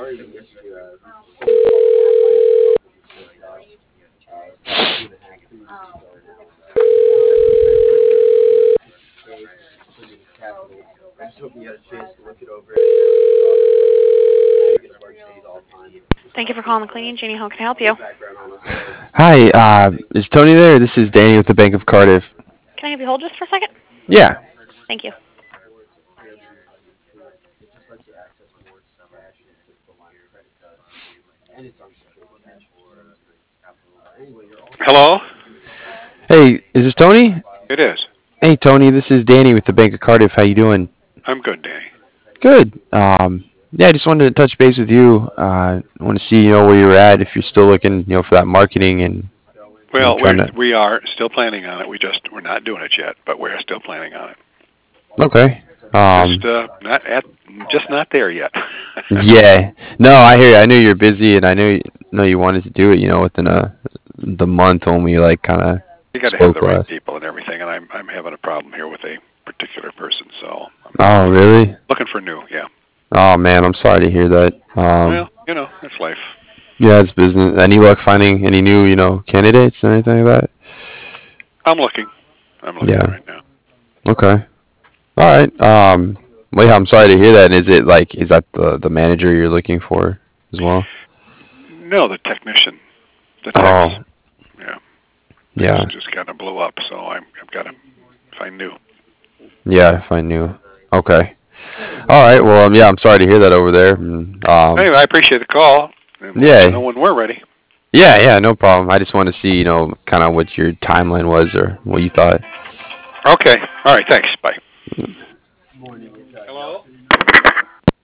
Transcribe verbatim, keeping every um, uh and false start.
Thank you for calling the cleaning. Jeannie, how can I help you? Hi, uh, is Tony there? This is Danny with the Bank of Cardiff. Can I have you hold just for a second? Yeah. Thank you. Hello? Hey, is this Tony? It is. Hey, Tony, this is Danny with the Bank of Cardiff. How you doing? I'm good, Danny. Good. Um, yeah, I just wanted to touch base with you. Uh, I want to see, you know, where you're at, if you're still looking, you know, for that marketing and, you know, Well, trying we're to. we are still planning on it. We just we're not doing it yet, but we're still planning on it. Okay. Just Um, uh not at just not there yet. yeah. No, I hear you. I knew you're busy, and I knew know you wanted to do it, you know, within a the month when we like kind of You got to have spoke the right last. people and everything, and I'm I'm having a problem here with a particular person, so I'm Oh, really? looking for new. Yeah. Oh man, I'm sorry to hear that. Um, Well, you know, it's life. Yeah, it's business. Any luck finding any new, you know, candidates or anything like that? I'm looking. I'm looking Yeah. right now. Okay. All right. Um. Well, yeah, I'm sorry to hear that. Is it like, is that the the manager you're looking for as well? No, the technician, the techs. Oh, Yeah, things yeah. just kind of blew up, so I'm I've got to find new. Yeah, if I knew. Okay. All right. Well, um, yeah, I'm sorry to hear that over there. And, um. Anyway, I appreciate the call, and we'll let you know Yeah. when we're ready. Yeah. Yeah. No problem. I just want to see, you know, kind of what your timeline was or what you thought. Okay. All right. Thanks. Bye. Hello.